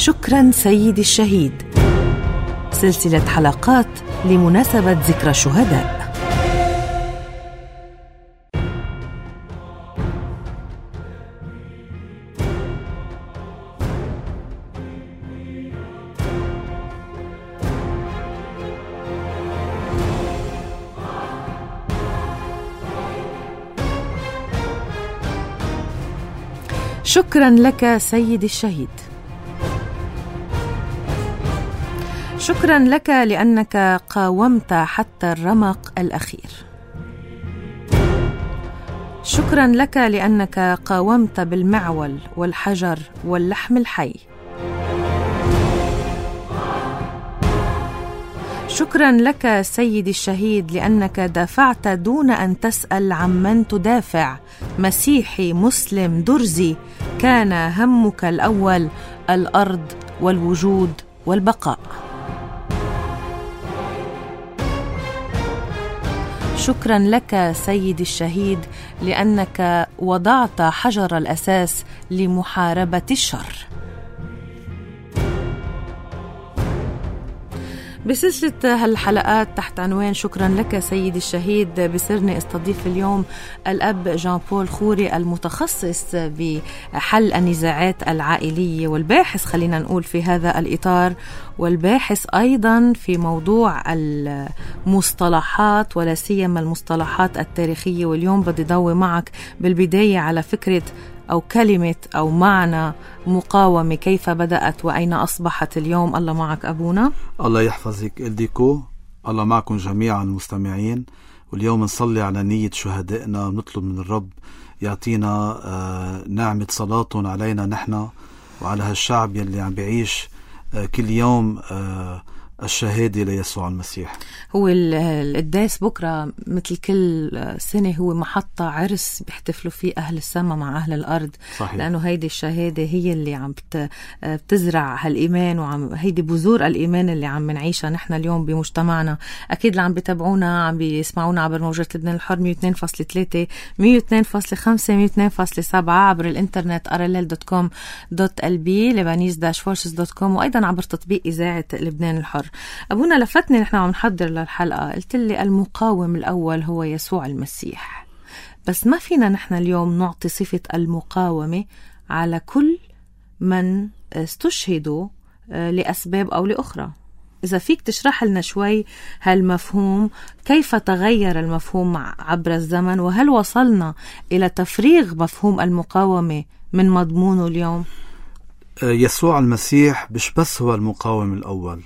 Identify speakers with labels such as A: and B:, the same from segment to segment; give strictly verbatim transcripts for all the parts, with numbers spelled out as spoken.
A: شكرا سيدي الشهيد، سلسلة حلقات لمناسبة ذكرى الشهداء. شكرا لك سيدي الشهيد، شكرا لك لأنك قاومت حتى الرمق الأخير، شكرا لك لأنك قاومت بالمعول والحجر واللحم الحي، شكرا لك سيدي الشهيد لأنك دافعت دون أن تسأل عمن تدافع، مسيحي مسلم درزي، كان همك الأول الأرض والوجود والبقاء. شكرا لك سيدي الشهيد لأنك وضعت حجر الأساس لمحاربة الشر. بسلسلة هالحلقات تحت عنوان شكرا لك سيدي الشهيد بسرني استضيف اليوم الأب جان بول خوري المتخصص بحل النزاعات العائلية والباحث خلينا نقول في هذا الإطار، والباحث أيضا في موضوع المصطلحات ولا سيما المصطلحات التاريخية. واليوم بدي ضوي معك بالبداية على فكرة أو كلمة أو معنى مقاومة، كيف بدأت وأين أصبحت اليوم. الله معك أبونا.
B: الله يحفظك إلديكو، الله معكم جميعا المستمعين. واليوم نصلي على نية شهدائنا، نطلب من الرب يعطينا آه نعمة صلاتهم علينا نحن وعلى هالشعب يلي عم بيعيش آه كل يوم آه الشهادة ليسوع المسيح.
A: هو القداس بكرة مثل كل سنة هو محطة عرس بيحتفلوا فيه أهل السماء مع أهل الأرض.
B: صحيح.
A: لأنه هيدي الشهادة هي اللي عم بتزرع هالإيمان، وعم هيدي بذور الإيمان اللي عم نعيشها نحن اليوم بمجتمعنا. أكيد اللي عم بتابعونا عم بيسمعونا عبر موجات لبنان الحر مية واثنين فاصلة ثلاثة مية واثنين فاصلة خمسة مية واثنين فاصلة سبعة، عبر الإنترنت آر إل إل دوت كوم دوت إل بي لبنانيز داش فورسز دوت كوم، وأيضا عبر تطبيق إذاعة لبنان الحر. أبونا لفتني نحن عم نحضر للحلقة، قلت لي المقاوم الأول هو يسوع المسيح، بس ما فينا نحن اليوم نعطي صفة المقاومة على كل من استشهدوا لأسباب أو لأخرى. إذا فيك تشرح لنا شوي هالمفهوم، كيف تغير المفهوم عبر الزمن، وهل وصلنا إلى تفريغ مفهوم المقاومة من مضمونه اليوم؟
B: يسوع المسيح مش بس هو المقاوم الأول،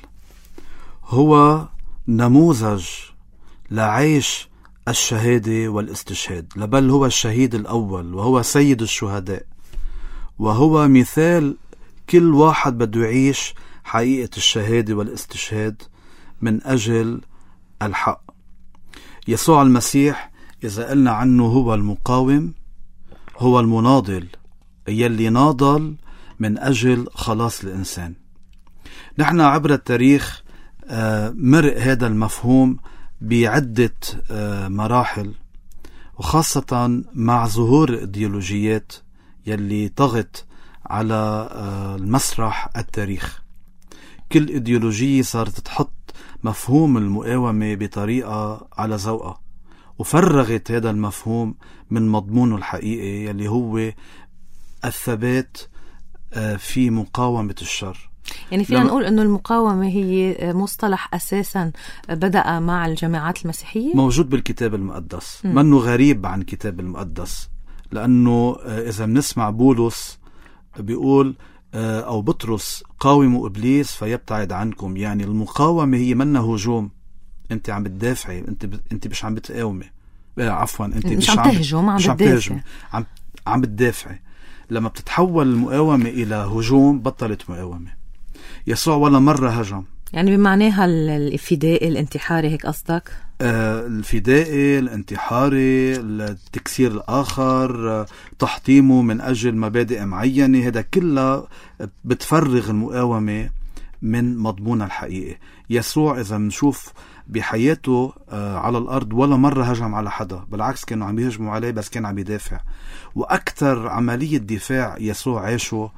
B: هو نموذج لعيش الشهادة والاستشهاد، بل هو الشهيد الأول وهو سيد الشهداء، وهو مثال كل واحد بده يعيش حقيقة الشهادة والاستشهاد من أجل الحق. يسوع المسيح إذا قلنا عنه هو المقاوم، هو المناضل يلي ناضل من أجل خلاص الإنسان. نحن عبر التاريخ مرق هذا المفهوم بعدة مراحل، وخاصة مع ظهور الإيديولوجيات يلي طغت على المسرح التاريخ. كل إيديولوجية صارت تحط مفهوم المقاومة بطريقة على ذوقها، وفرغت هذا المفهوم من مضمونه الحقيقي يلي هو الثبات في مقاومة الشر.
A: يعني فينا نقول أنه المقاومة هي مصطلح أساسا بدأ مع الجماعات المسيحية،
B: موجود بالكتاب المقدس، منه غريب عن الكتاب المقدس. لأنه إذا بنسمع بولس بيقول أو بطرس قاوموا إبليس فيبتعد عنكم، يعني المقاومة هي منها هجوم، أنت عم بتدافعي، أنت ب... أنت مش عم بتقاومي، عفوا أنت
A: مش, مش عم تهجم، عم بتدافع،
B: عم عم بتدافعي. لما بتتحول المقاومة إلى هجوم بطلت مقاومة. يسوع ولا مرة هجم،
A: يعني بمعناها الفدائي الانتحاري، هيك قصدك؟
B: آه الفدائي الانتحاري، التكسير الآخر، آه تحطيمه من أجل مبادئ معينة، هذا كله بتفرغ المقاومة من مضمونها الحقيقي. يسوع إذا منشوف بحياته آه على الأرض ولا مرة هجم على حدا، بالعكس كانوا عم يهجموا عليه بس كان عم يدافع. وأكثر عملية دفاع يسوع عاشه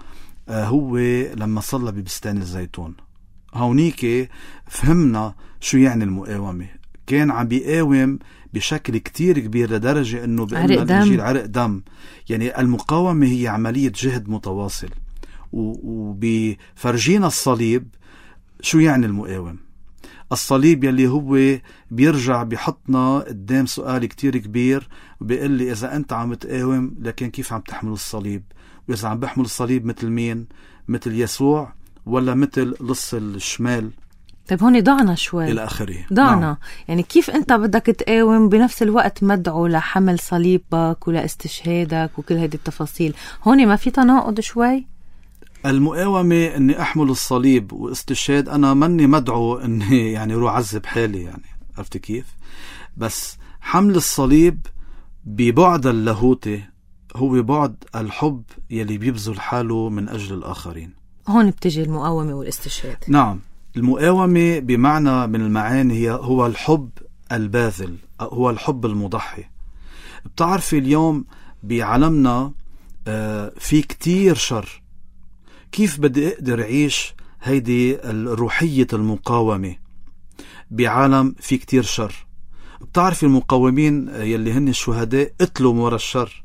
B: هو لما صلى ببستان الزيتون. هونيك فهمنا شو يعني المقاومة. كان عم بيقاوم بشكل كتير كبير لدرجة انه بقلنا الانجيل عرق دم. يعني المقاومة هي عملية جهد متواصل، وبفرجينا الصليب شو يعني المقاوم. الصليب يلي هو بيرجع بيحطنا قدام سؤال كتير كبير، وبيقول لي إذا أنت عم تقاوم لكن كيف عم تحمل الصليب؟ وإذا عم بحمل الصليب مثل مين؟ مثل يسوع ولا مثل لص الشمال؟
A: طيب هون ضعنا شوي
B: إلى آخره.
A: ضعنا. نعم. يعني كيف أنت بدك تقاوم بنفس الوقت مدعو لحمل صليبك ولا استشهادك وكل هذه التفاصيل؟ هون ما في تناقض شوي؟
B: المقاومة اني احمل الصليب واستشهاد، انا مني مدعو اني يعني روح عذب حالي، يعني عرفت كيف؟ بس حمل الصليب ببعد اللاهوتي هو بعد الحب يلي بيبذل حاله من اجل الاخرين.
A: هون بتجي المقاومة والاستشهاد.
B: نعم، المقاومة بمعنى من المعاني هي هو الحب الباذل، هو الحب المضحي. بتعرفي اليوم بعالمنا في كتير شر. كيف بدي اقدر اعيش هيدي الروحية المقاومة بعالم في كتير شر؟ بتعرفي المقاومين يلي هن الشهداء قتلوا ورا الشر.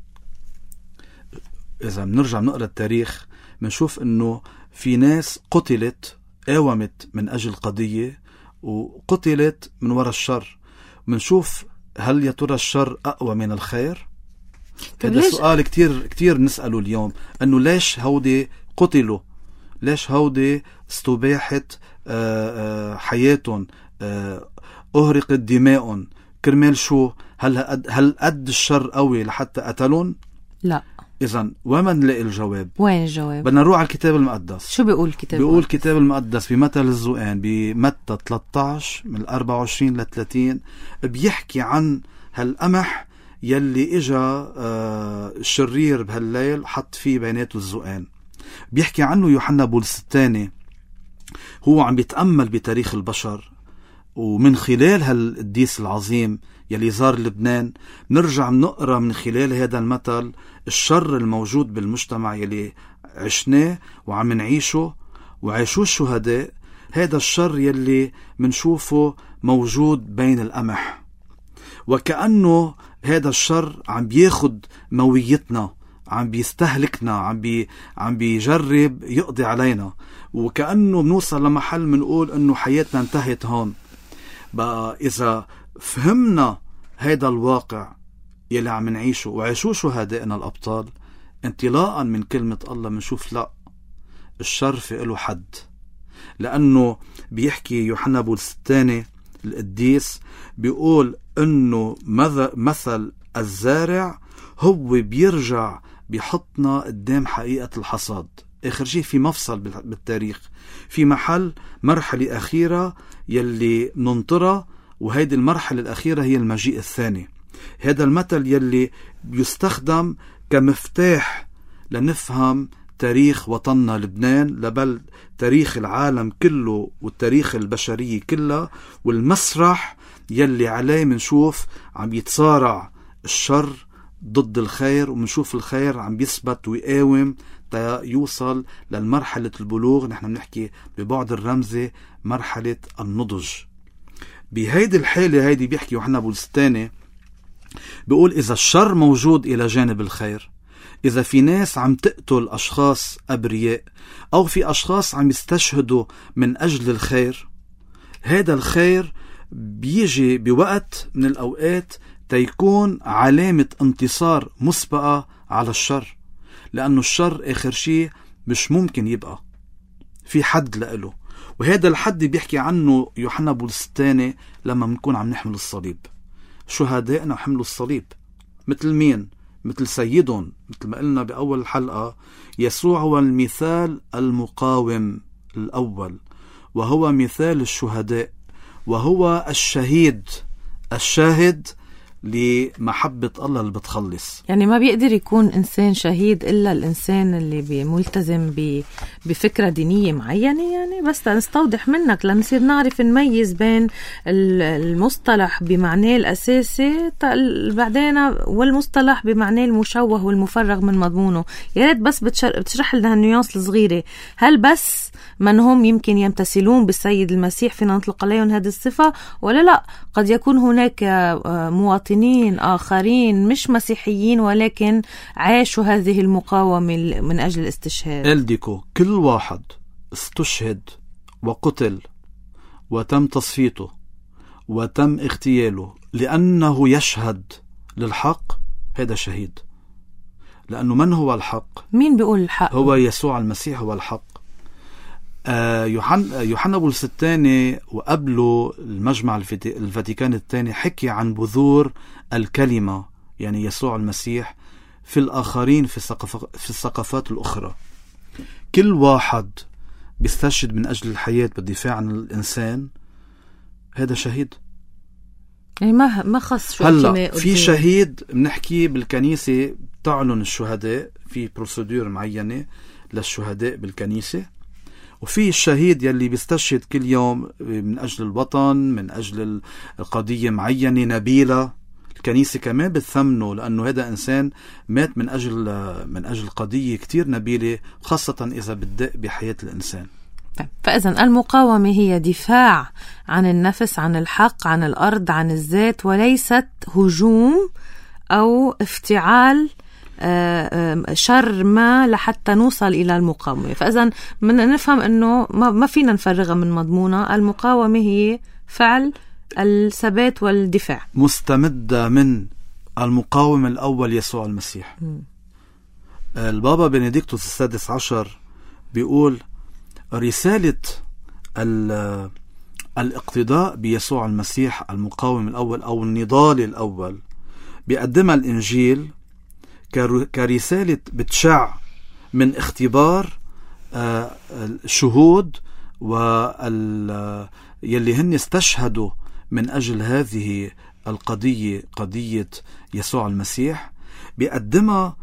B: اذا بنرجع نقرأ التاريخ بنشوف انه في ناس قتلت قاومت من اجل قضية وقتلت من ورا الشر. بنشوف هل يا ترى الشر اقوى من الخير؟ هذا سؤال كتير كتير نسأله اليوم، انه ليش هودي قتلوا؟ ليش هودي استباحت حياتهم، أهرقت دماؤهم كرمال شو؟ هل هل قد الشر قوي لحتى قتلون؟
A: لا.
B: إذن وما نلاقي الجواب؟
A: وين الجواب؟
B: بدنا نروح على الكتاب المقدس.
A: شو بيقول الكتاب؟
B: بيقول الكتاب المقدس بمثل الزقان بمتى ثلاثة عشر من أربعة وعشرين ل ثلاثين بيحكي عن هالقمح يلي إجا الشرير بهالليل حط فيه بيناته الزقان. بيحكي عنه يوحنا بولس الثاني، هو عم بيتأمل بتاريخ البشر، ومن خلال هالقديس العظيم يلي زار لبنان نرجع نقرأ من خلال هذا المثل الشر الموجود بالمجتمع يلي عشناه وعم نعيشه وعيشوه الشهداء. هذا الشر يلي منشوفه موجود بين القمح، وكأنه هذا الشر عم بياخد مويتنا، عم بيستهلكنا، عم بي عم بيجرب يقضي علينا، وكأنه بنوصل لمحل منقول انه حياتنا انتهت هون. بقى اذا فهمنا هيدا الواقع يلي عم نعيشه وعيشوه شهدائنا الابطال انطلاقا من كلمة الله، منشوف لا، الشر في له حد. لانه بيحكي يوحنا بولس الثاني القديس بيقول انه مثل الزارع هو بيرجع بيحطنا قدام حقيقة الحصاد. آخر شيء في مفصل بالتاريخ، في محل مرحلة أخيرة يلي ننطرها، وهيدي المرحلة الأخيرة هي المجيء الثاني. هذا المثل يلي بيستخدم كمفتاح لنفهم تاريخ وطننا لبنان، لبل تاريخ العالم كله والتاريخ البشرية كلها، والمسرح يلي عليه منشوف عم يتصارع الشر ضد الخير، ومنشوف الخير عم بيثبت ويقاوم تا يوصل للمرحلة البلوغ. نحن بنحكي ببعد الرمزي مرحلة النضج. بهيدي الحالة هيدي بيحكي يوحنا بولس الثاني بيقول إذا الشر موجود إلى جانب الخير، إذا في ناس عم تقتل أشخاص أبرياء أو في أشخاص عم يستشهدوا من أجل الخير، هذا الخير بيجي بوقت من الأوقات تيكون علامة انتصار مسبقة على الشر. لأنه الشر آخر شيء مش ممكن يبقى في حد لإله، وهذا الحد بيحكي عنه يوحنا بولس الثاني لما منكون عم نحمل الصليب. شهدائنا حملوا الصليب مثل مين؟ مثل سيدهم، مثل ما قلنا بأول الحلقة، يسوع هو المثال المقاوم الأول، وهو مثال الشهداء، وهو الشهيد الشاهد لمحبة الله اللي بتخلص.
A: يعني ما بيقدر يكون إنسان شهيد إلا الإنسان اللي ملتزم بفكرة دينية معينة يعني، بس نستوضح منك لنصير نعرف نميز بين المصطلح بمعناه الأساسي بعدين والمصطلح بمعناه المشوه والمفرغ من مضمونه. يا ريت بس بتشرح لنا النيانس الصغيرة، هل بس من هم يمكن يمتثلون بالسيد المسيح فينا نطلق عليهم هذه الصفة، ولا لا قد يكون هناك مواطنين آخرين مش مسيحيين ولكن عاشوا هذه المقاومة من أجل الاستشهاد؟
B: إلديكو كل واحد استشهد وقتل وتم تصفيته وتم اغتياله لأنه يشهد للحق، هذا شهيد. لأنه من هو الحق؟
A: مين بيقول الحق؟
B: هو يسوع المسيح هو الحق. آه يوحنا يوحنا بولس الثاني وقبله المجمع الفاتيكان الثاني حكي عن بذور الكلمة، يعني يسوع المسيح في الآخرين في في الثقافات الأخرى. كل واحد بيستشهد من أجل الحياة بالدفاع عن الإنسان، هذا شهيد.
A: يعني ما ما خص شو
B: هلا في شهيد بنحكي بالكنيسة تعلن الشهداء في بروسيدور معينة للشهداء بالكنيسة، وفي الشهيد يلي بيستشهد كل يوم من أجل الوطن، من أجل القضية معينة نبيلة. الكنيسة كمان بتثمنه لأنه هذا إنسان مات من أجل من أجل قضية كتير نبيلة، خاصة إذا بدأ بحياة الإنسان.
A: فإذا المقاومة هي دفاع عن النفس، عن الحق، عن الأرض، عن الذات، وليست هجوم أو افتعال شر ما لحتى نوصل إلى المقاومة. فإذا بدنا نفهم أنه ما فينا نفرغها من مضمونها. المقاومة هي فعل الثبات والدفاع،
B: مستمدة من المقاوم الأول يسوع المسيح. م. البابا بنديكتوس السادس عشر بيقول رسالة الاقتداء بيسوع المسيح المقاوم الأول أو النضال الأول بيقدمها الإنجيل كرسالة بتشع من اختبار الشهود يلي هن استشهدوا من أجل هذه القضية، قضية يسوع المسيح. بيقدمها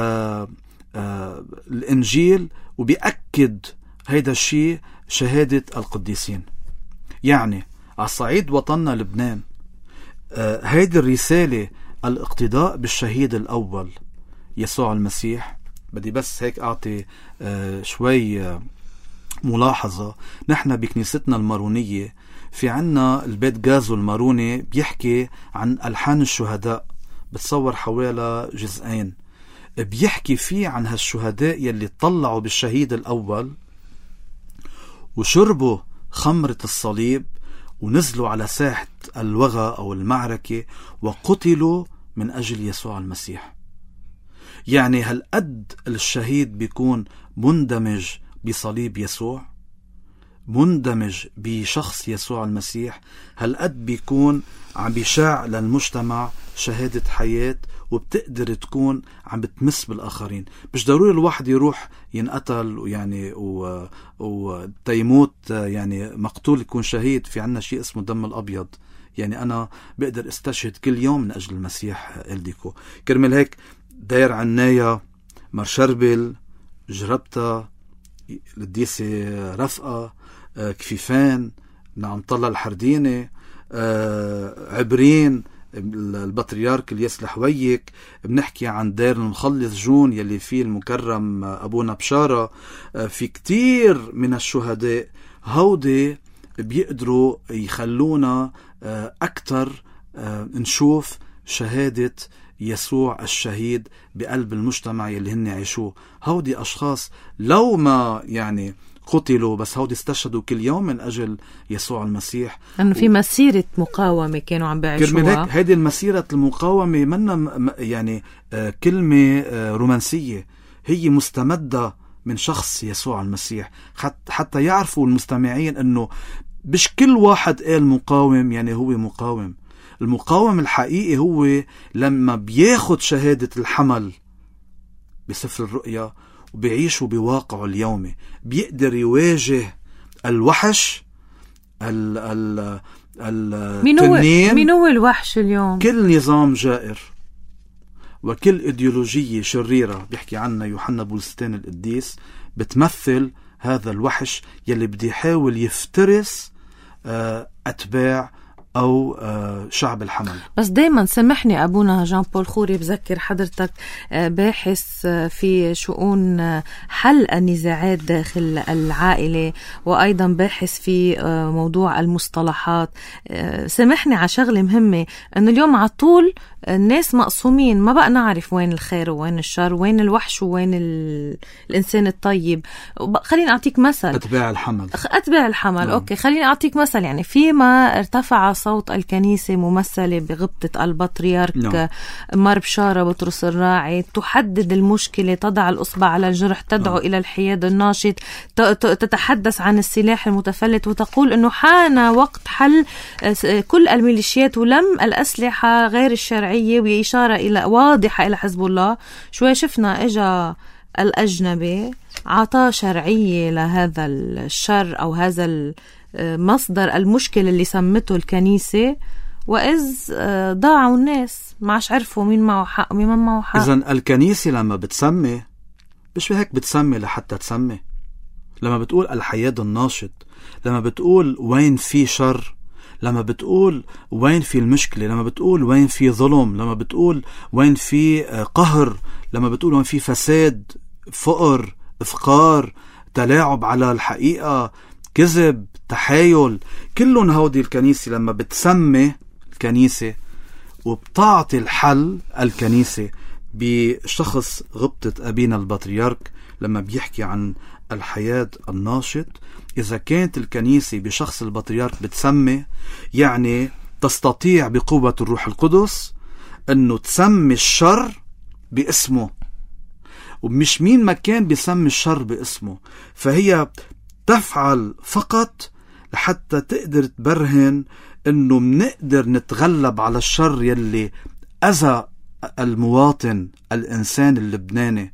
B: الإنجيل وبيأكد هيدا الشيء شهادة القديسين. يعني على صعيد وطننا لبنان هيدي الرسالة الاقتداء بالشهيد الأول يسوع المسيح. بدي بس هيك أعطي شوي ملاحظة. نحن بكنيستنا المارونية في عنا البيت غازو الماروني بيحكي عن ألحان الشهداء، بتصور حوالي جزئين، بيحكي فيه عن هالشهداء يلي طلعوا بالشهيد الأول وشربوا خمرة الصليب ونزلوا على ساحة الوغى أو المعركة وقتلوا من أجل يسوع المسيح. يعني هالقد الشهيد بيكون مندمج بصليب يسوع، مندمج بشخص يسوع المسيح، هالقد بيكون عم بيشاع للمجتمع شهادة حياة وبتقدر تكون عم بتمس بالآخرين. مش ضروري الواحد يروح ينقتل ويعني وتيموت يعني مقتول يكون شهيد. في عنا شيء اسمه دم الأبيض، يعني أنا بقدر استشهد كل يوم من أجل المسيح. إلديكو كرمل هيك داير عناية، مرشربل، جربتا، القديسة رفقة، كفيفان، نعم طلع الحردينة، عبرين، البطريرك الياس الحويك. بنحكي عن دير المخلص جون يلي فيه المكرم أبونا بشارة. في كتير من الشهداء هودي بيقدروا يخلونا أكتر نشوف شهادة يسوع الشهيد بقلب المجتمع يلي هن عيشوه. هودي أشخاص لو ما يعني قتلوا بس هودي استشهدوا كل يوم من أجل يسوع المسيح،
A: أنه في مسيرة مقاومة كانوا عم بيعيشوها.
B: هيدي المسيرة المقاومة منا يعني آه كلمة آه رومانسية، هي مستمدة من شخص يسوع المسيح، حتى يعرفوا المستمعين أنه مش كل واحد قال مقاوم يعني هو مقاوم. المقاوم الحقيقي هو لما بياخد شهادة الحمل بسفر الرؤيا وبيعيشوا بواقعه اليومي، بيقدر يواجه الوحش ال ال التنين.
A: مين هو الوحش اليوم؟
B: كل نظام جائر وكل إيديولوجية شريرة بيحكي عنها يوحنا بولس الثاني القديس بتمثل هذا الوحش يلي بدي يحاول يفترس أتباع أو شعب الحمل.
A: بس دايما سمحني أبونا جان بول خوري، بذكر حضرتك باحث في شؤون حل النزاعات داخل العائلة، وأيضا باحث في موضوع المصطلحات. سمحني على شغلة مهمة، أنه اليوم على طول الناس مقسومين، ما بقى نعرف وين الخير وين الشر، وين الوحش وين ال... الإنسان الطيب. خليني أعطيك مثل.
B: أتباع الحمل
A: أتباع الحمل نعم. أوكي، خليني أعطيك مثل. يعني فيما ارتفع صوت الكنيسة ممثلة بغبطة البطريرك نعم. مار بشارة بطرس الراعي تحدد المشكلة، تضع الأصبع على الجرح، تدعو نعم. إلى الحياد الناشط، تتحدث عن السلاح المتفلت، وتقول أنه حان وقت حل كل الميليشيات ولم الأسلحة غير الشرعية، وإشارة إلى واضحة إلى حزب الله. شوي شفنا إجا الأجنبي عطى شرعية لهذا الشر أو هذا المصدر المشكلة اللي سمته الكنيسة، وإذ ضاعوا الناس ما عش عرفوا مين معه حق ومين معه حق.
B: إذن الكنيسة لما بتسمي مش بهيك بتسمي لحتى تسمي، لما بتقول الحياد الناشط، لما بتقول وين في شر، لما بتقول وين في المشكلة، لما بتقول وين في ظلم، لما بتقول وين في قهر، لما بتقول وين في فساد، فقر، إفقار، تلاعب على الحقيقة، كذب، تحايل، كلهم هودي الكنيسة لما بتسمي الكنيسة وبتعطي الحل الكنيسة بشخص غبطة أبينا البطريرك لما بيحكي عن الحياد الناشط. إذا كانت الكنيسة بشخص البطريرك بتسمي، يعني تستطيع بقوة الروح القدس أنه تسمي الشر باسمه، ومش مين ما كان بيسمي الشر باسمه، فهي تفعل فقط لحتى تقدر تبرهن أنه منقدر نتغلب على الشر يلي أذى المواطن الإنسان اللبناني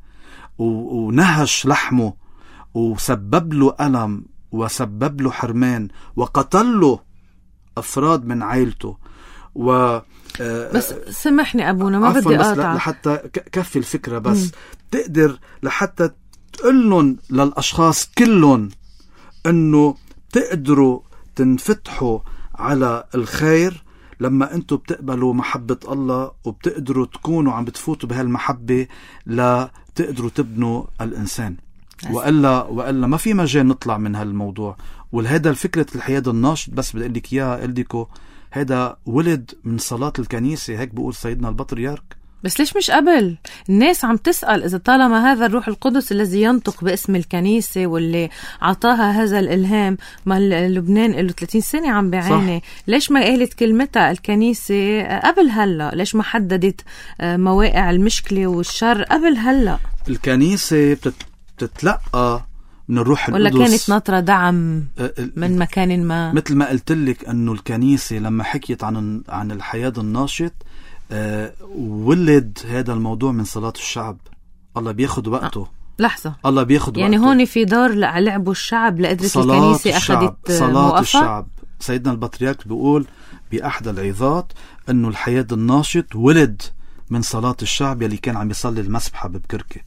B: ونهش لحمه وسبب له ألم وسبب له حرمان وقتل له أفراد من عائلته. و
A: بس سمحني أبونا ما بدي أقاطع
B: لحتى كفي الفكرة، بس م. تقدر لحتى تقولن للأشخاص كلهم أنه تقدروا تنفتحوا على الخير لما أنتوا بتقبلوا محبة الله، وبتقدروا تكونوا عم بتفوتوا بهالمحبة لا تقدروا تبنوا الإنسان، وإلا وإلا ما في مجال نطلع من هالموضوع. والهذا الفكرة الحياد الناشط بس بدي أقول لك إياها إلديكو، هذا ولد من صلاة الكنيسة، هيك بقول سيدنا البطريرك.
A: بس ليش مش قبل؟ الناس عم تسأل إذا طالما هذا الروح القدس الذي ينطق باسم الكنيسة واللي عطاها هذا الإلهام، ما لبنان له ثلاثين سنة عم بعاني، ليش ما قالت كلمتها الكنيسة قبل هلا؟ ليش ما حددت مواقع المشكلة والشر قبل هلا؟
B: الكنيسة بتتلقى من الروح
A: ولا
B: القدس،
A: ولا كانت ناطرة دعم من مكان ما؟
B: مثل ما قلت لك أنه الكنيسة لما حكيت عن عن الحياد الناشط أه ولد هذا الموضوع من صلاة الشعب. الله بياخد وقته. أه.
A: لحظة،
B: الله بياخد
A: يعني
B: وقته.
A: هون في دور لعبوا الشعب لقدرة الكنيسة أخذت
B: صلاة
A: موقفة؟
B: الشعب. سيدنا البطريرك بيقول بأحد العظات أنه الحياد الناشط ولد من صلاة الشعب يلي كان عم يصلي المسبحة ببكركة.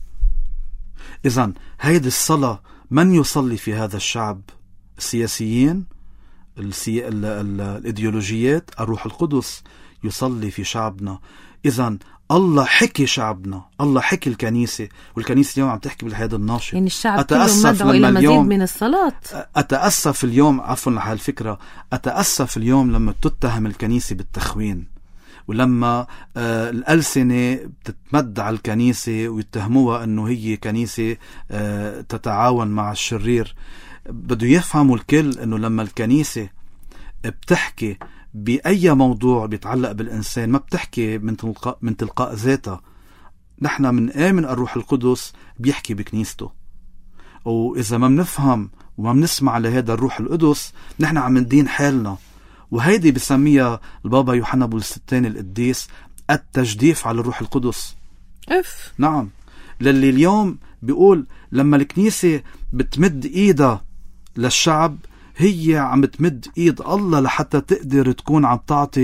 B: إذن هيدي الصلاة من يصلي في هذا الشعب؟ السياسيين، السي... ال... ال... الإيديولوجيات. الروح القدس يصلي في شعبنا. إذن الله حكي شعبنا، الله حكي الكنيسة، والكنيسة اليوم عم تحكي بالحياد الناشط.
A: يعني الشعب كله مدعو إلى مزيد من الصلاة.
B: أتأسف اليوم، عفوا على هالفكرة، أتأسف اليوم لما تتهم الكنيسة بالتخوين، ولما آه الألسنة بتتمد على الكنيسة ويتهموها أنه هي كنيسة آه تتعاون مع الشرير. بده يفهموا الكل أنه لما الكنيسة بتحكي بأي موضوع بيتعلق بالإنسان ما بتحكي من تلقاء, من تلقاء ذاتها. نحن من آمن الروح القدس بيحكي بكنيسته، وإذا ما بنفهم وما بنسمع لهذا الروح القدس نحن عم ندين حالنا. وهيدي بسميها البابا يوحنا بولس الثاني القديس التجديف على الروح القدس.
A: اف
B: نعم، للي اليوم بيقول لما الكنيسة بتمد ايدها للشعب هي عم تمد ايد الله لحتى تقدر تكون عم تعطي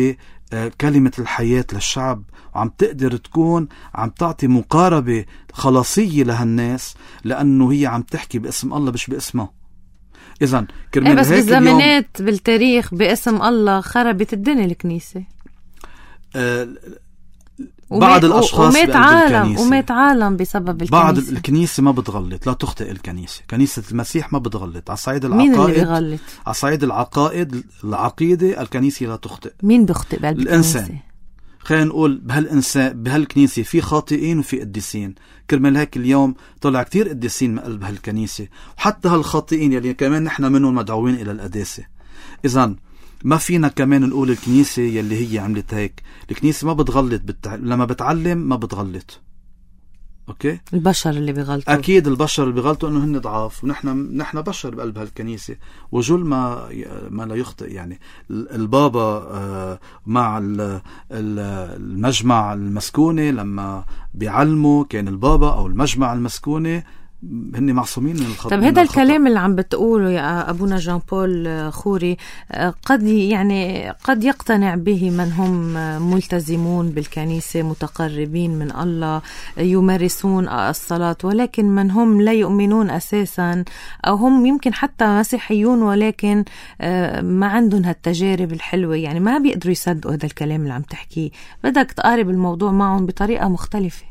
B: كلمة الحياة للشعب، وعم تقدر تكون عم تعطي مقاربة خلاصية لهالناس، لأنه هي عم تحكي باسم الله مش باسمه. إذن كرمال
A: إيه بس
B: هيك
A: بالزمانات بالتاريخ باسم الله خربت الدنيا الكنيسة.
B: آه بعض الأشخاص
A: ومات عالم ومات عالم بسبب الكنيسة.
B: بعض الكنيسة ما بتغلط، لا تخطئ الكنيسة. كنيسة المسيح ما بتغلط على صعيد العقائد.
A: مين اللي بيغلط؟
B: على صعيد العقائد العقيدة الكنيسة لا تخطئ.
A: مين بيخطئ بقلب
B: الإنسان؟
A: الكنيسة.
B: خلينا نقول بهالإنسان بهالكنيسة في خاطئين وفي قديسين. كرمال هيك اليوم طلع كتير قديسين من قلب هالكنيسة، وحتى هالخاطئين يلي كمان نحن منهم مدعوين إلى القداسة. إذن ما فينا كمان نقول الكنيسة يلي هي عملت هيك. الكنيسة ما بتغلط بالتع... لما بتعلم ما بتغلط. اوكي،
A: البشر اللي بيغلطوا.
B: اكيد البشر اللي بيغلطوا انه هن ضعاف، ونحن نحن بشر بقلب هالكنيسة، وجل ما ما لا يخطئ. يعني البابا مع المجمع المسكونة لما بيعلموا كان البابا او المجمع المسكونة هن معصومين من الخطأ.
A: طب هذا الكلام اللي عم بتقوله يا أبونا جان بول خوري قد يعني قد يقتنع به من هم ملتزمون بالكنيسة، متقربين من الله، يمارسون الصلاة، ولكن من هم لا يؤمنون أساسا، أو هم يمكن حتى مسيحيون ولكن ما عندهم هالتجارب الحلوة، يعني ما بيقدروا يصدقوا هذا الكلام اللي عم تحكيه. بدك تقارب الموضوع معهم بطريقة مختلفة.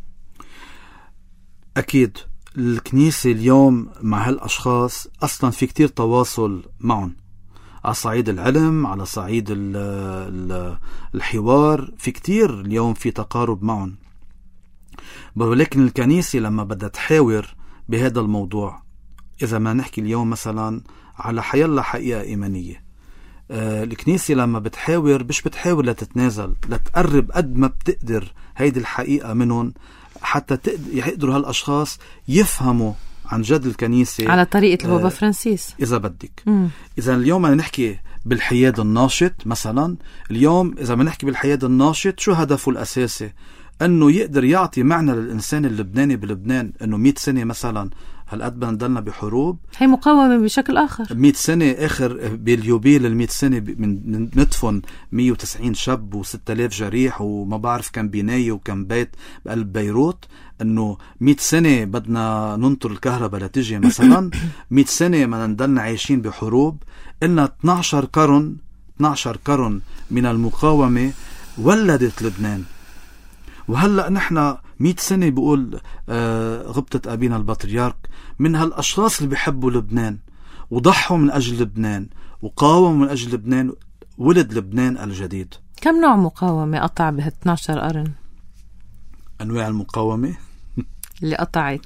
B: أكيد الكنيسة اليوم مع هالأشخاص أصلا في كتير تواصل معهم على صعيد العلم، على صعيد ال ال الحوار، في كتير اليوم في تقارب معهم. ولكن الكنيسة لما بدها تحاور بهذا الموضوع، إذا ما نحكي اليوم مثلا على حيالله حقيقة إيمانية، آه الكنيسة لما بتحاور مش بتحاول لتتنازل، لتقرب قد ما بتقدر هيدي الحقيقة منهم، حتى يقدروا هالأشخاص يفهموا عن جد الكنيسة
A: على طريقة البابا فرانسيس
B: إذا بدك. مم. إذا اليوم أنا نحكي بالحياد الناشط مثلا، اليوم إذا ما نحكي بالحياد الناشط شو هدفه الأساسي؟ أنه يقدر يعطي معنى للإنسان اللبناني بلبنان، أنه مئة سنة مثلا هالقد بنضلنا بحروب،
A: هي مقاومة بشكل آخر.
B: مئة سنة آخر باليوبيل المئة سنة من ندفن مئة وتسعين شاب وستة آلاف جريح وما بعرف كم بناية وكم بيت بقلب بيروت. أنه مئة سنة بدنا ننطر الكهرباء لتجي مثلا، مئة سنة ما نضلنا عايشين بحروب. إلنا اثني عشر قرن اثني عشر قرن من المقاومة ولدت لبنان. وهلأ نحن مئة سنة بقول آه غبطة أبينا البطريرك من هالأشخاص اللي بيحبوا لبنان وضحوا من أجل لبنان وقاوموا من أجل لبنان، ولد لبنان الجديد.
A: كم نوع مقاومة قطع به اثني عشر قرن؟
B: أنواع المقاومة
A: اللي قطعت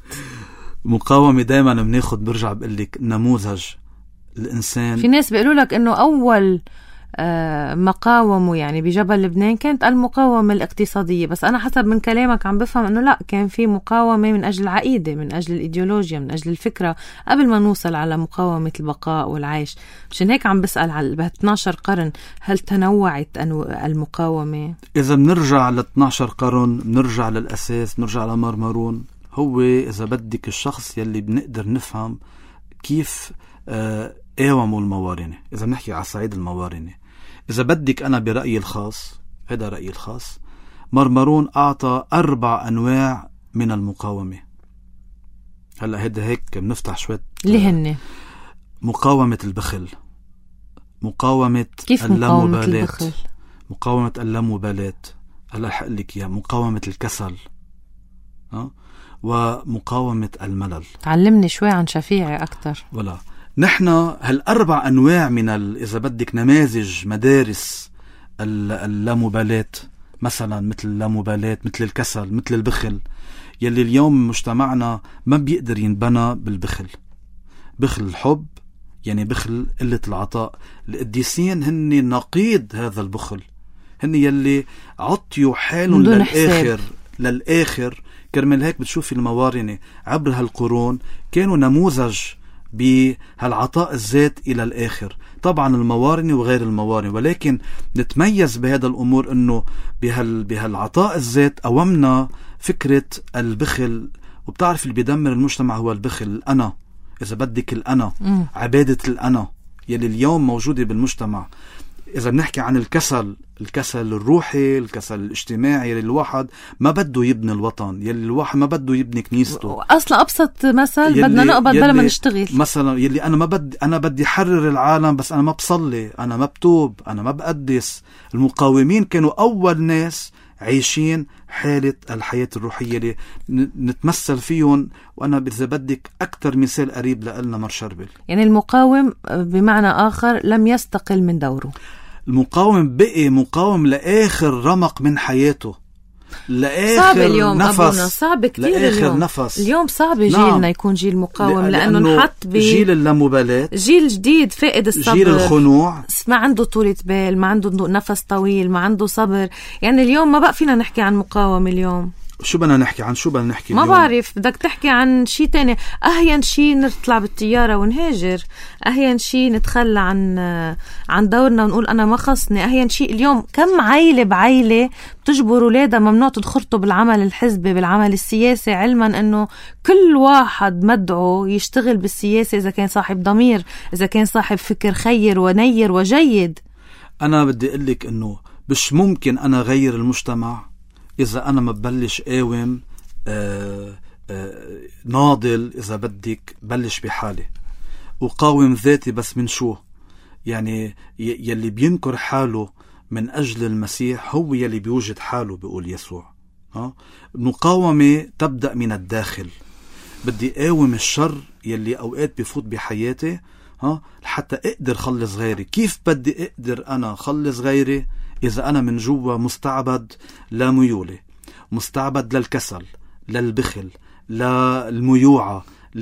B: مقاومة دايما بناخد برجع بقلك نموذج الإنسان.
A: في ناس بيقولوا لك إنه أول آه مقاومة يعني بجبل لبنان كانت المقاومة الاقتصادية، بس أنا حسب من كلامك عم بفهم أنه لا، كان في مقاومة من أجل العقيدة، من أجل الإيديولوجيا، من أجل الفكرة، قبل ما نوصل على مقاومة البقاء والعيش. مشان هيك عم بسأل على ب اثني عشر قرن هل تنوعت المقاومة؟
B: إذا بنرجع ل اثني عشر قرن بنرجع للأساس، بنرجع لمرمرون. هو إذا بدك الشخص يلي بنقدر نفهم كيف آه قاوموا الموارنة. إذا بنحكي على صعيد الموارنة، إذا بدك أنا برأيي الخاص، هذا رأيي الخاص، مرمرون أعطى أربع أنواع من المقاومة. هلأ هذا هيك بنفتح شوية.
A: اللي هن
B: مقاومة البخل، مقاومة اللامبالاة، مقاومة اللامبالاة، هلأ حق لك يا مقاومة الكسل، أه؟ ومقاومة الملل.
A: تعلمني شوي عن شفيعي أكتر.
B: ولا نحن هالأربع أنواع من إذا بدك نماذج مدارس اللامبالاة، مثلا مثل اللامبالاة، مثل الكسل، مثل البخل، يلي اليوم مجتمعنا ما بيقدر ينبنى بالبخل. بخل الحب، يعني بخل قلة العطاء. القديسين هن نقيض هذا البخل، هن يلي عطيوا حالهم للآخر للآخر. كرمال هيك بتشوفي الموارنة عبر هالقرون كانوا نموذج بهالعطاء الذات إلى الآخر. طبعا الموارنة وغير الموارنة، ولكن نتميز بهذا الأمور أنه بهال بهالعطاء الذات قومنا فكرة البخل. وبتعرف اللي بيدمر المجتمع هو البخل، الأنا، إذا بدك الأنا، م. عبادة الأنا يلي اليوم موجودة بالمجتمع. إذا بنحكي عن الكسل، الكسل الروحي، الكسل الاجتماعي، يلي الواحد ما بده يبني الوطن، يلي الواحد ما بده يبني كنيسته.
A: أصلا أبسط مثل بدنا نقبض بلا ما نشتغل.
B: مثلا يلي أنا ما بدي أنا بدي حرر العالم بس أنا ما بصلي، أنا ما بتوب، أنا ما بقدس. المقاومين كانوا أول ناس عايشين حالة الحياة الروحية اللي نتمثل فيهم. وأنا إذا بدك أكتر مثال قريب لقلنا مار شربل.
A: يعني المقاوم بمعنى آخر لم يستقل من دوره.
B: المقاوم بقي مقاوم لآخر رمق من حياته، لآخر
A: صعب اليوم
B: نفس.
A: أبونا صعب كتير اليوم.
B: نفس.
A: اليوم صعب جيلنا نعم. يكون جيل مقاوم لأنه نحط
B: جيل اللامبالاة،
A: جيل جديد فائد الصبر،
B: جيل الخنوع،
A: ما عنده طولة بال، ما عنده نفس طويل، ما عنده صبر. يعني اليوم ما بقى فينا نحكي عن مقاوم. اليوم
B: شو بدنا نحكي عن شو بدنا نحكي
A: ما
B: اليوم؟
A: بعرف. بدك تحكي عن شيء تاني. أهين شيء نطلع بالطيارة ونهاجر، أهين شيء نتخلى عن عن دورنا ونقول أنا ما خصني. أهين شيء اليوم كم عائلة بعائلة بتجبر ولادها ممنوع تدخرطوا بالعمل الحزبي، بالعمل السياسي، علما أنه كل واحد مدعو يشتغل بالسياسة إذا كان صاحب ضمير، إذا كان صاحب فكر خير ونير وجيد.
B: أنا بدي أقولك أنه مش ممكن أنا غير المجتمع إذا أنا ما ببلش قاوم آآ آآ ناضل. إذا بدك بلش بحالي وقاوم ذاتي. بس من شو؟ يعني يلي بينكر حاله من أجل المسيح هو يلي بيوجد حاله، بيقول يسوع. ها؟ المقاومة تبدأ من الداخل. بدي قاوم الشر يلي أوقات بيفوت بحياتي ها حتى أقدر خلص غيري. كيف بدي أقدر أنا خلص غيري إذا أنا من جوا مستعبد لميولي، مستعبد للكسل، للبخل، للميوعة،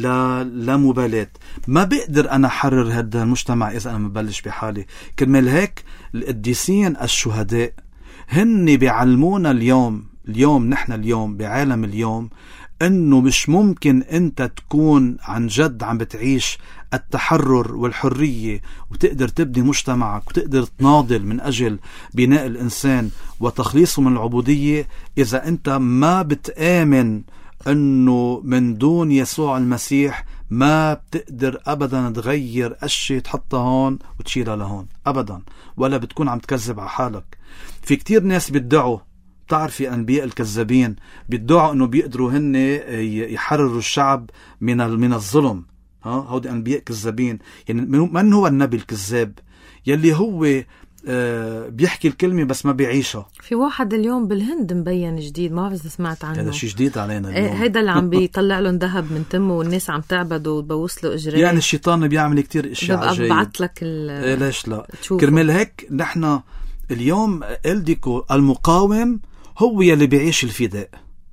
B: لمبالاة؟ ما بقدر أنا حرر هذا المجتمع إذا أنا مبلش بحالي. كرمال هيك القديسين الشهداء هن بيعلمونا اليوم اليوم نحن اليوم بعالم اليوم أنه مش ممكن أنت تكون عن جد عم بتعيش التحرر والحرية وتقدر تبني مجتمعك وتقدر تناضل من أجل بناء الإنسان وتخليصه من العبودية إذا أنت ما بتآمن أنه من دون يسوع المسيح ما بتقدر أبدا تغير أشي تحطها هون وتشيلها لهون أبدا، ولا بتكون عم تكذب على حالك. في كتير ناس بيدعوا، تعرفي أنبياء الكذابين بيدعوا أنه بيقدروا هن يحرروا الشعب من من الظلم. ها هودي أنبياء كذابين. يعني من هو النبي الكذاب؟ يلي هو آه بيحكي الكلمة بس ما بيعيشها.
A: في واحد اليوم بالهند مبين جديد، ما بعرف إذا سمعت عنه.
B: هذا شيء جديد علينا اليوم.
A: هيدا اللي عم بيطلع لهم ذهب من تمه والناس عم تعبد وتبوس له اجريه.
B: يعني الشيطان بيعمل كتير اشياء عجيبة.
A: ببعت لك
B: إيه ليش لا؟ كرمال هيك نحن اليوم قلدكو المقاوم هو يلي بيعيش الفداء.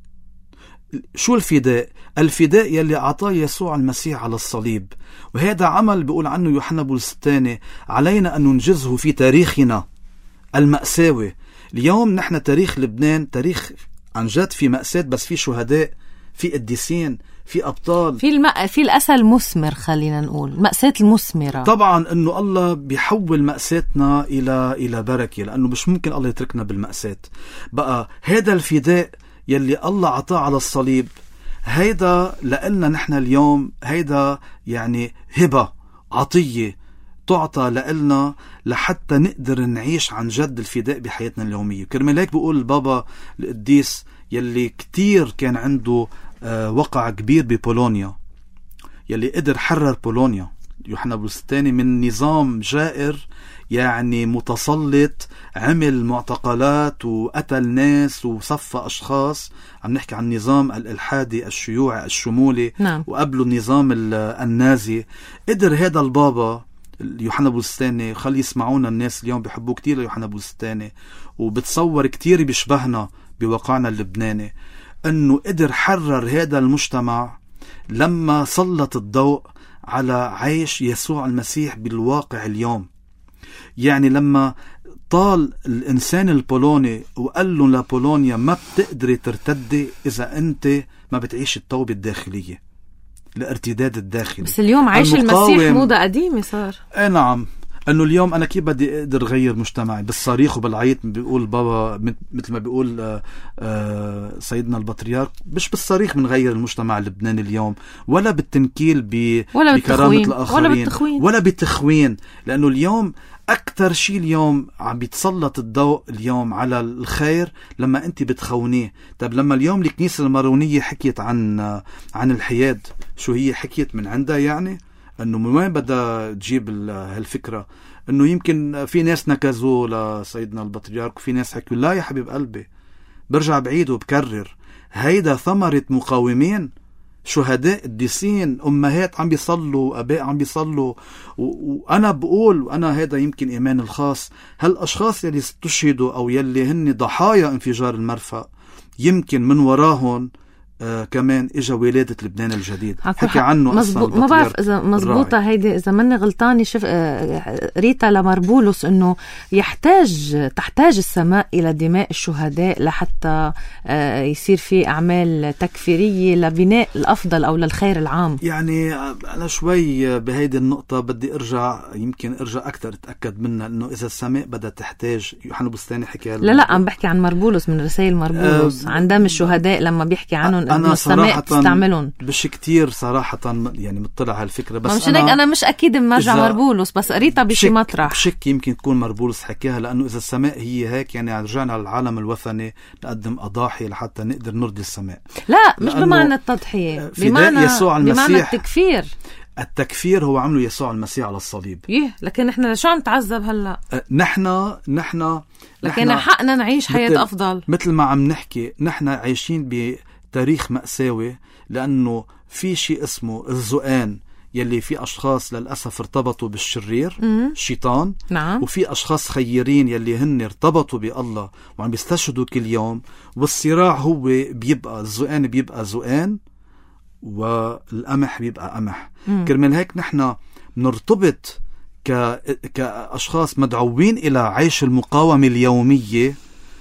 B: شو الفداء؟ الفداء يلي أعطاه يسوع المسيح على الصليب. وهذا عمل بيقول عنه يوحنا بولس الثاني علينا أن ننجزه في تاريخنا المأساوي. اليوم نحن تاريخ لبنان تاريخ عن جد في مأساة، بس في شهداء، في قديسين، في أبطال،
A: في الم... في الأسى المثمر. خلينا نقول المأساة المثمرة.
B: طبعا إنه الله بيحول مأساتنا إلى إلى بركة، لأنه مش ممكن الله يتركنا بالمأساة. بقى هذا الفداء يلي الله عطاه على الصليب، هيدا لألنا نحن اليوم، هيدا يعني هبة عطية تعطى لألنا لحتى نقدر نعيش عن جد الفداء بحياتنا اليومية. كرمال هيك بقول البابا القديس يلي كتير كان عنده آه وقع كبير ببولونيا، يلي قدر حرر بولونيا يوحنا بولس الثاني من نظام جائر يعني متسلط، عمل معتقلات وقتل ناس وصفى أشخاص. عم نحكي عن النظام الإلحادي الشيوعي الشمولي.
A: نعم.
B: وقبله النظام النازي. قدر هذا البابا يوحنا بولس الثاني، خلي يسمعونا الناس اليوم بيحبوه كتير يوحنا بولس الثاني، وبتصور كتير بيشبهنا بواقعنا اللبناني، انه قدر حرر هذا المجتمع لما سلط الضوء على عيش يسوع المسيح بالواقع اليوم. يعني لما طال الإنسان البولوني وقال له لبولونيا ما بتقدري ترتدي إذا أنت ما بتعيش التوبة الداخلية، الارتداد الداخلي.
A: بس اليوم عيش المسيح موضة قديمة صار.
B: اي نعم. انه اليوم انا كيف بدي اقدر غير مجتمعي؟ بالصريخ وبالعيط بيقول بابا، مثل ما بيقول آآ آآ سيدنا البطريرك، مش بالصريخ من غير المجتمع اللبناني اليوم، ولا بالتنكيل ب...
A: ولا
B: بكرامة الآخرين،
A: ولا بالتخوين.
B: ولا بالتخوين. لأنه اليوم أكتر شيء اليوم عم بيتسلط الضوء اليوم على الخير لما أنت بتخونيه. طب لما اليوم الكنيسة المارونية حكيت عن عن الحياد، شو هي حكيت من عندها؟ يعني أنه من وين بدها تجيب هالفكرة؟ أنه يمكن في ناس نكزوا لسيدنا البطريرك وفي ناس حكوا لا يا حبيب قلبي، برجع بعيد وبكرر، هيدا ثمرة مقاومين، شهداء قديسين، أمهات عم بيصلوا، أباء عم بيصلوا. وأنا بقول، وأنا هذا يمكن إيمان الخاص، هالأشخاص يلي استشهدوا أو يلي هن ضحايا انفجار المرفأ يمكن من وراهم آه كمان إجا ولادة لبنان الجديد، حكي عنه أصلا.
A: ما بعرف إذا مزبوطة هيدي، إذا مني غلطاني، شف آه ريتا لمربولوس إنه يحتاج تحتاج السماء إلى دماء الشهداء لحتى آه يصير في أعمال تكفيرية لبناء الأفضل أو للخير العام.
B: يعني أنا شوي بهيدي النقطة بدي أرجع، يمكن أرجع أكتر أتأكد منها، إنه إذا السماء بدها تحتاج، يوحنا بستاني حكي
A: لا لا عم بحكي عن مربولوس من رسائل مربولوس، آه عن دم الشهداء لما بيحكي عنهم
B: أنا
A: صراحة تستعملون.
B: بش كتير صراحة يعني مطلع هالفكرة، بس
A: مش أنا, أنا مش أكيد مرجع مربولوس، بس قريتها بشي مطرح
B: بشك يمكن تكون مربولوس حكيها، لأنه إذا السماء هي هيك يعني رجعنا للعالم الوثني نقدم أضاحي لحتى نقدر نرضي السماء.
A: لا مش بمعنى التضحية، بمعنى يسوع المسيح، بمعنى التكفير.
B: التكفير هو عمله يسوع المسيح على الصليب.
A: يه لكن نحن شو عم نتعذب هلا؟
B: نحن نحن
A: لكن حقنا نعيش حياة مثل أفضل.
B: مثل ما عم نحكي، نحن عايشين بتاريخ مأساوي، لأنه في شيء اسمه الزؤان، يلي في أشخاص للأسف ارتبطوا بالشرير الشيطان،
A: نعم.
B: وفي أشخاص خيرين يلي هن ارتبطوا بالله وعم بيستشهدوا كل يوم، والصراع هو بيبقى الزؤان بيبقى زؤان والقمح بيبقى قمح. كرمال هيك نحن نرتبط ك... كأشخاص مدعوين إلى عيش المقاومة اليومية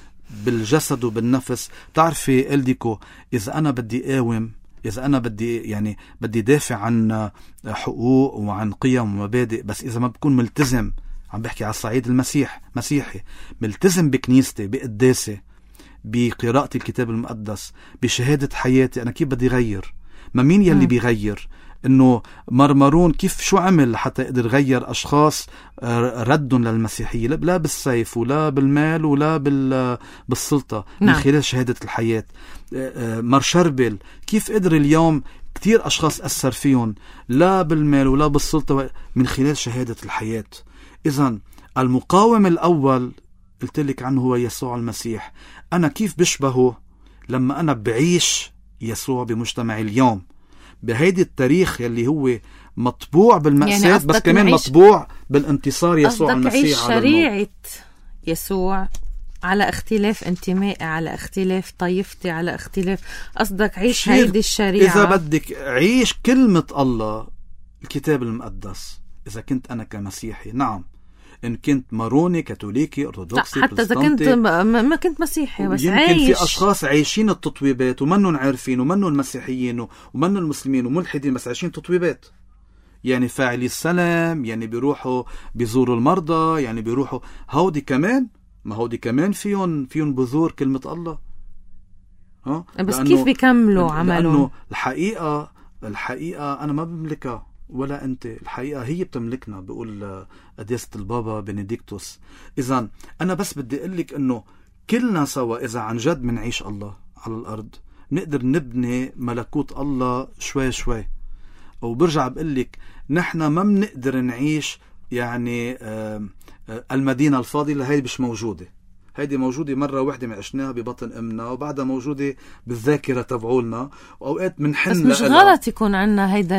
B: بالجسد وبالنفس. بتعرفي إلديكو، إذا أنا بدي قاوم، إذا أنا بدي يعني بدي دافع عن حقوق وعن قيم ومبادئ، بس إذا ما بكون ملتزم، عم بحكي على الصعيد المسيح مسيحي، ملتزم بكنيستي، بقداسي، بقراءة الكتاب المقدس، بشهادة حياتي، أنا كيف بدي غير؟ ما مين يلي بيغير؟ إنه مرمرون كيف شو عمل حتى يقدر غير أشخاص ردهم للمسيحية؟ لا بالسيف ولا بالمال ولا بالسلطة، من
A: نعم.
B: خلال شهادة الحياة. مرشربل كيف قدر اليوم كتير أشخاص أثر فيهم، لا بالمال ولا بالسلطة، من خلال شهادة الحياة. إذن المقاوم الأول قلت لك عنه هو يسوع المسيح. أنا كيف بشبهه لما أنا بعيش يسوع بمجتمعي اليوم، بهيدي التاريخ يلي هو مطبوع بالمأساة، يعني بس كمان مطبوع بالانتصار يسوع المسيح على الموت.
A: شريعة يسوع على اختلاف انتمائي، على اختلاف طائفتي، على اختلاف، قصدك عيش هيدي الشريعة.
B: إذا بدك عيش كلمة الله، الكتاب المقدس. إذا كنت أنا كمسيحي، نعم، إن كنت ماروني كاثوليكي أرثوذكسي
A: حتى إذا كنت ما كنت مسيحي، بس
B: يمكن
A: عايش.
B: في أشخاص عايشين التطويبات ومنن عارفين ومنن المسيحيين ومنن المسلمين وملحدين، بس عايشين تطويبات. يعني فاعلي السلام، يعني بيروحوا بيزوروا المرضى، يعني بيروحوا هودي كمان، ما هودي كمان فيهم فيهم بذور كلمة الله. ها؟
A: بس كيف بيكملوا عملهم؟
B: لأنه الحقيقة الحقيقة أنا ما بملكها ولا أنت، الحقيقة هي بتملكنا، بيقول قداسة البابا بنديكتوس. إذن أنا بس بدي أقولك أنه كلنا سوا إذا عن جد منعيش الله على الأرض نقدر نبني ملكوت الله شوي شوي. وبرجع بقولك نحن ما منقدر نعيش يعني آآ آآ المدينة الفاضلة، هاي مش موجودة. هيدي موجودة مرة واحدة ما عشناها ببطن أمنا، وبعدها موجودة بالذاكرة تبعولنا، وأوقات منحن.
A: بس مش غلط يكون عنا هيدا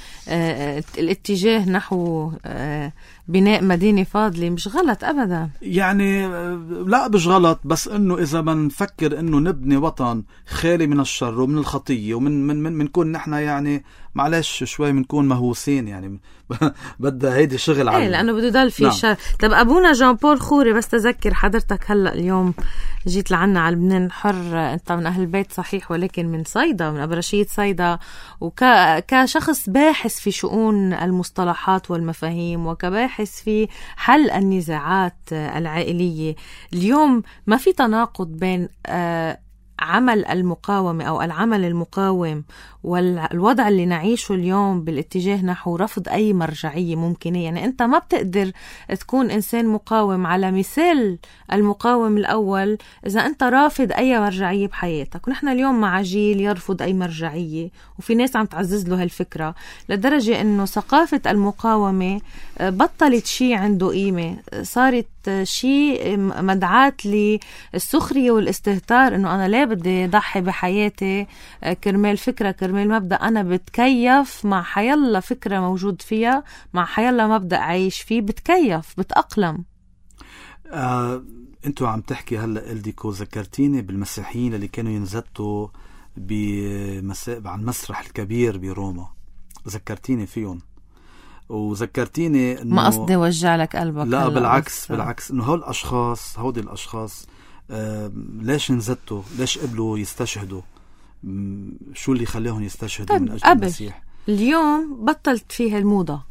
A: الاتجاه نحو بناء مدينة فاضلة، مش غلط أبدا.
B: يعني لا مش غلط، بس إنه إذا ما نفكر إنه نبني وطن خالي من الشر ومن الخطية ومن من من منكون نحن يعني معلش شوي منكون مهووسين، يعني بدها هيدي شغل على
A: ايه، لأنه بده يضل في نعم. شر. طب أبونا جان بول خوري، بس تذكر حضرتك هلأ اليوم جيت لعنا على لبنان الحر، أنت من أهل البيت صحيح، ولكن من صيدا، من أبرشية صيدا، وكشخص باحث في شؤون المصطلحات والمفاهيم، وكباحث في حل النزاعات العائلية. اليوم ما في تناقض بين عمل المقاومة أو العمل المقاوم والوضع اللي نعيشه اليوم بالاتجاه نحو رفض أي مرجعية ممكنة. يعني أنت ما بتقدر تكون إنسان مقاوم على مثال المقاوم الأول إذا أنت رافض أي مرجعية بحياتك. ونحن اليوم مع جيل يرفض أي مرجعية، وفي ناس عم تعزز له هالفكرة لدرجة أنه ثقافة المقاومة بطلت شيء عنده قيمة، صارت شيء مدعاة للسخرية والاستهتار، أنه أنا لا بدي ضحي بحياتي كرمال فكرة كرمال مبدأ. أنا بتكيف مع حيالله فكرة موجود فيها، مع حيالله مبدأ عايش فيه، بتكيف بتأقلم.
B: آه، أنتوا عم تحكي هلأ إلديكو ذكرتيني بالمسيحيين اللي كانوا ينزتوا بمسا... على المسرح الكبير بروما، ذكرتيني فيهم وذكرتيني إنه
A: ما قصدي وجع لك قلبك.
B: لا بالعكس بس. بالعكس إنه هول الأشخاص هودي الأشخاص آه ليش انزتوا؟ ليش قبلوا يستشهدوا؟ شو اللي خليهم يستشهدوا
A: طيب
B: من أجل
A: قبل.
B: المسيح؟
A: اليوم بطلت فيها الموضة.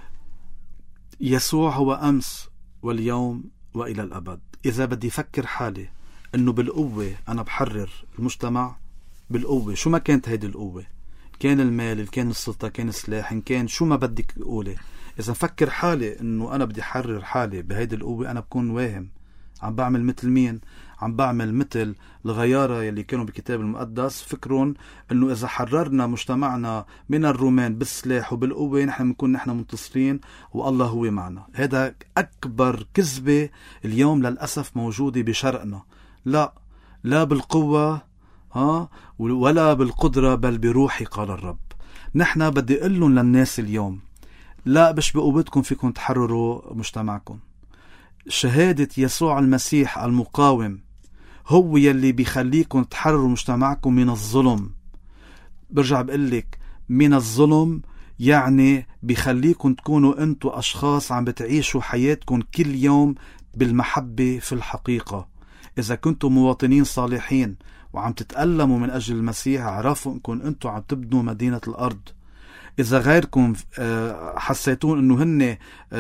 B: يسوع هو أمس واليوم وإلى الأبد. إذا بدي أفكر حالي إنه بالقوة أنا بحرر المجتمع، بالقوة شو ما كانت هيدي القوة، كان المال، كان السلطة، كان السلاح، إن كان شو ما بدك قولي، إذا فكر حالي إنه أنا بدي حرر حالي بهيدي القوة، أنا بكون واهم. عم بعمل مثل مين؟ عم بعمل مثل الغيارة يلي كانوا بالكتاب المقدس فكرون إنه إذا حررنا مجتمعنا من الرومان بالسلاح وبالقوة نحن بنكون نحن منتصرين والله هو معنا. هذا أكبر كذبة اليوم للأسف موجودة بشرقنا. لا لا بالقوة ها ولا بالقدرة بل بروحي قال الرب. نحن بدي أقول لهم للناس اليوم لا مش بقوتكم فيكم تحرروا مجتمعكم. شهادة يسوع المسيح المقاوم هو يلي بيخليكم تحرروا مجتمعكم من الظلم. برجع بقلك من الظلم يعني بيخليكم تكونوا انتوا أشخاص عم بتعيشوا حياتكم كل يوم بالمحبة في الحقيقة. إذا كنتوا مواطنين صالحين وعم تتألموا من أجل المسيح عرفوا انكم انتوا عم تبنوا مدينة الأرض. إذا غيركم حسيتون أنه هن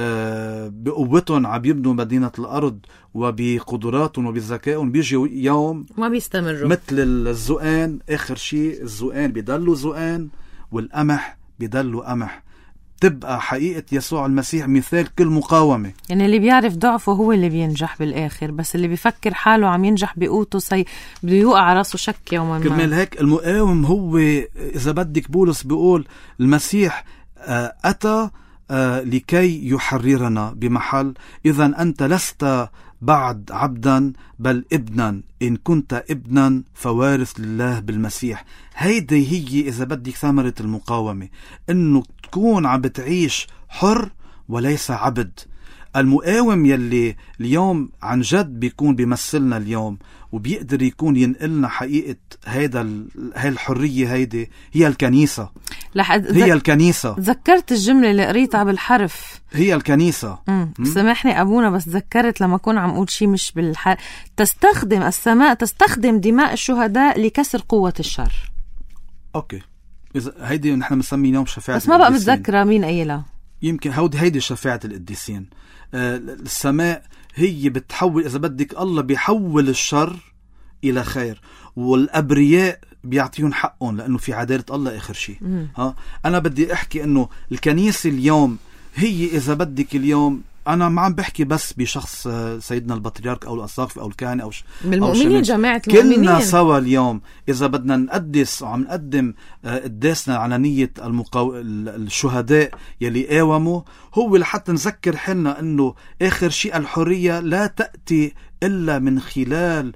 B: بقوتهم عم يبنوا مدينة الأرض وبقدراتهم وبذكائهم، بيجي يوم
A: ما بيستمروا
B: مثل الزقان. آخر شيء الزقان بيضلوا زقان والقمح بيضلوا قمح. تبقى حقيقة يسوع المسيح مثال كل مقاومة.
A: يعني اللي بيعرف ضعفه هو اللي بينجح بالآخر، بس اللي بيفكر حاله عم ينجح بقوته سي بده يوقع راسه شك يوما ما.
B: كرمال هيك المقاوم هو إذا بدك بولس بيقول المسيح أتى لكي يحررنا بمحل إذا أنت لست بعد عبدا بل ابنا، إن كنت ابنا فوارث لله بالمسيح. هيدي هي إذا بدك ثمرة المقاومة، إنه تكون عم بتعيش حر وليس عبد. المقاوم يلي اليوم عن جد بيكون بيمثلنا اليوم وبيقدر يكون ينقلنا حقيقة هيدا هاي الحرية، هيدي هي الكنيسة. هي الكنيسة.
A: تذكرت الجملة اللي قريتها بالحرف، هي
B: الكنيسة.
A: سامحني أبونا بس تذكرت لما كون عم أقول شي مش بالحرف. تستخدم السماء تستخدم دماء الشهداء لكسر قوة الشر.
B: أوكي، إذا هيدي نحن بنسميه يوم شفاعة
A: بس ما بقى متذكرة مين قايلها.
B: يمكن هودي هيدي شفاعة القديسين. آه السماء هي بتحول، إذا بدك الله بيحول الشر إلى خير، والأبرياء بيعطيهم حقهم لأنه في عدالة الله آخر شيء. ها أنا بدي أحكي إنه الكنيسة اليوم هي إذا بدك اليوم، أنا ما عم بحكي بس بشخص سيدنا البطريرك أو الأساقفة أو الكهنة أو
A: بالمؤمنين، جماعة المؤمنين
B: كلنا سوا اليوم. إذا بدنا نقدس وعم نقدم قداسنا على نية المقاو... الشهداء يلي قاوموا، هو لحتى نذكر حالنا أنه آخر شيء الحرية لا تأتي إلا من خلال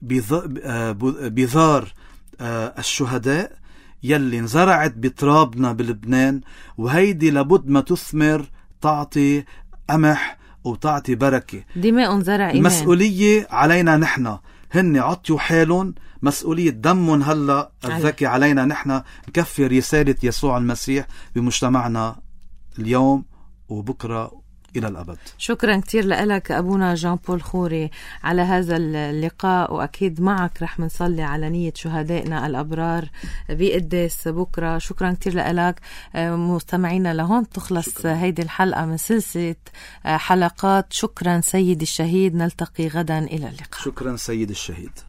B: بذار الشهداء يلي انزرعت بترابنا بلبنان، وهيدي لابد ما تثمر تعطي قمح وتعطي بركة.
A: دماء زرع إيمان.
B: مسؤولية علينا نحن، هن عطيوا حالهم، مسؤولية دمهم هلأ الذكي علينا نحن نكفي رسالة يسوع المسيح بمجتمعنا اليوم وبكرة إلى الأبد.
A: شكرا كتير لك أبونا جان بول خوري على هذا اللقاء، وأكيد معك رح منصلي على نية شهدائنا الأبرار بقداس بكرة. شكرا كتير لك مستمعينا. لهون تخلص شكرا. هيدي الحلقة من سلسلة حلقات شكرا سيد الشهيد. نلتقي غدا، إلى اللقاء.
B: شكرا سيد الشهيد.